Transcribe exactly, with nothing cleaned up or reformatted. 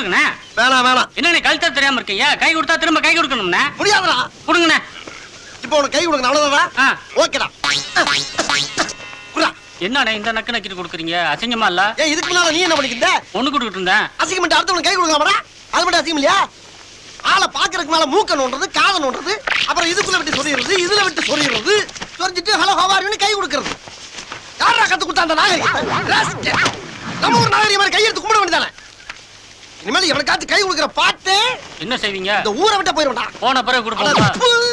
கொடுங்கண்ணே. வேணாம் வேணாம். என்ன கழுத்தா தெரியாம இருக்கீங்க? கை கொடுத்தா திரும்ப கை கொடுக்கணும்ண்ணே. முடியாதுடா. கொடுங்கண்ணே. இப்போ உனக்கு கை கொடுக்கணும் அவ்வளவுதான். ஓகேடா. என்னண்ணே இந்த நக்கு நக்கிட்டு கொடுக்குறீங்க? அசிங்கமா இல்ல? ஏய் இதுக்கு முன்னால நீ என்ன பண்ணிக்கிட்ட? ஒண்ணு கொடுத்துட்டு இருந்தேன். அசிங்கமெண்ட் அடுத்தவனுக்கு கை கொடுக்கலாமாடா? அது மட்டும் அசிங்கம் இல்லையா? ஆளை பாக்குறதுக்கு மேல மூக்க நோண்டுறது, காதை நோண்டுறது, அப்புறம் இதுக்குள்ள விட்டு சொறியிறது, இதுல விட்டு சொறியிறது, சொரிஞ்சிட்டு ஹலோ ஹவாரின்னு கை கொடுக்கறது. யாரா கத்து கொடுத்தா அந்த நாகரிகம்? நம்ம ஒரு நாகரிகம் மாதிரி கையெடுத்து கும்பிட வேண்டியதானே? இனிமேல் எவனுக்காச்சும் கை கொடுக்குற பாட்டு என்ன செய்வீங்க? இந்த ஊரை விட்டு போயிடும்டா. போன பிறகு கொடுப்போம்.